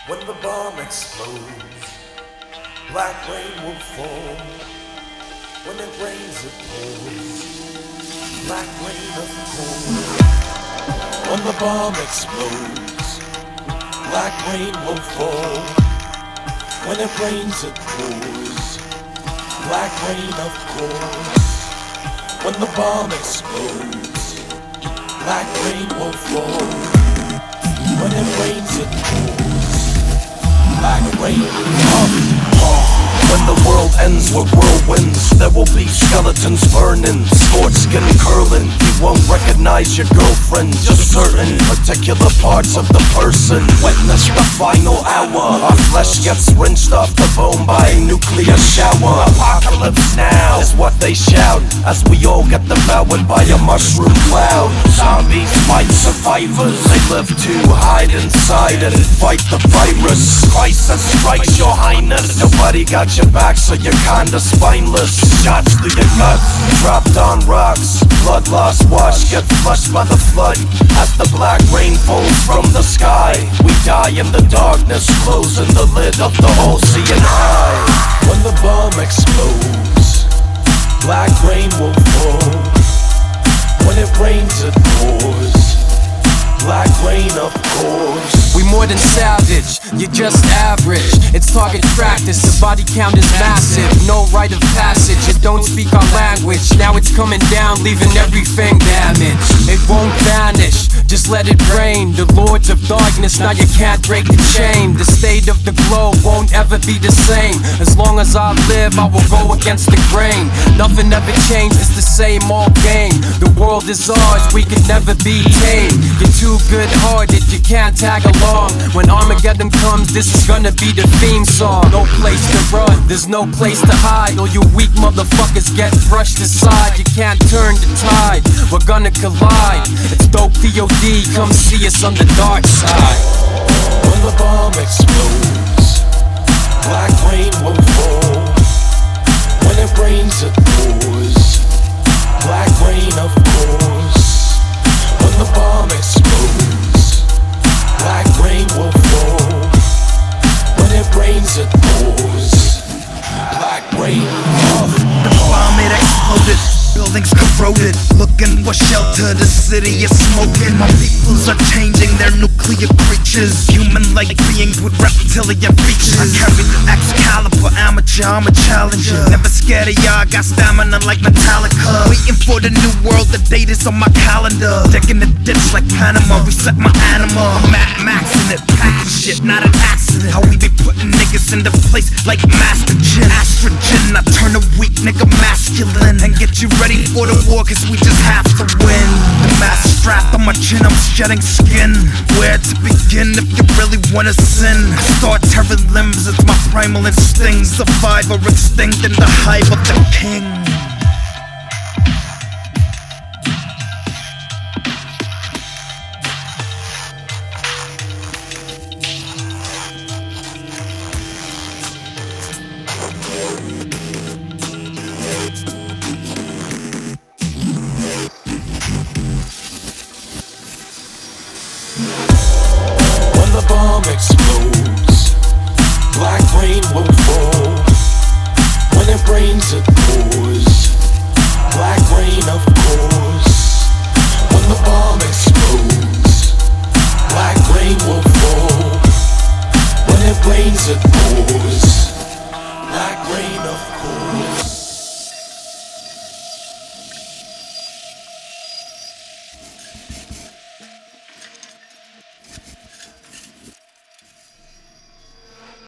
When the bomb explodes, black rain will fall. When it rains, it pours, black rain of cold. When the bomb explodes, black rain will fall. When it rains, it pours, black rain of course. When the bomb explodes, black rain will fall. When it rains, it pours, black rain of course. When the world ends with whirlwinds, there will be skeletons burning, scorched skin curling. You won't recognize your girlfriend, just certain particular parts of the person. Witness the final hour, our flesh gets rinsed off the bone by a nuclear shower. Apocalypse now is what they shout, as we all get devoured by a mushroom cloud. Zombies fight survivors, they live to hide inside and fight the virus. Crisis strikes, your highness, nobody got your back, so you're kinda spineless. Shots through your guts, dropped on rocks. Blood loss wash, get flushed by the flood. As the black rain falls from the sky, we die in the darkness, closing the lid of the all-seeing eye. When the bomb explodes, black rain will fall. When it rains, it pours, black rain of course. We more than savage, you're just average. It's target practice, the body count is massive. No rite of passage, you don't speak our language. Now it's coming down, leaving everything damaged. It won't vanish, just let it rain. The lords of darkness, now you can't break the chain. The state of the globe won't ever be the same. As long as I live, I will go against the grain. Nothing ever changed, it's the same old game. The world is ours, we could never be tamed. You're too good-hearted, you can't tag along. When Armageddon comes, this is gonna be the theme song. No place to run, there's no place to hide. All you weak motherfuckers get brushed aside. You can't turn the tide, we're gonna collide. It's dope POD, come see us on the dark side. When the bomb explodes, black rain will fall. When it rains, it pours, black rain of course. When the bomb explodes, black rain will fall. When it rains, it pours, black rain of course. The bomb, it exploded, buildings corroded. Looking for shelter, the city is smoking. My peoples are changing, they're nuclear creatures, human-like beings with reptilian features. I carry the Excalibur, amateur, I'm a challenger. Never scared of y'all, got stamina like Metallica. Waiting for the new world, the date is on my calendar. Digging the ditch like Panama, reset my animal. I'm Mad Maxing it, packing shit, not an accident. How we be putting niggas into place like Mastergen. Astrogen, I turn a weak nigga masculine and get you ready for the war, cause we just have to win. The mask strapped on my chin, I'm shedding skin. Where to begin if you really wanna sin? I start tearing limbs, it's my primal instinct. Survive or extinct in the hive of the king. When the bomb explodes, black rain will fall. When it rains, it pours, black rain of course. When the bomb explodes, black rain will fall. When it rains, it pours,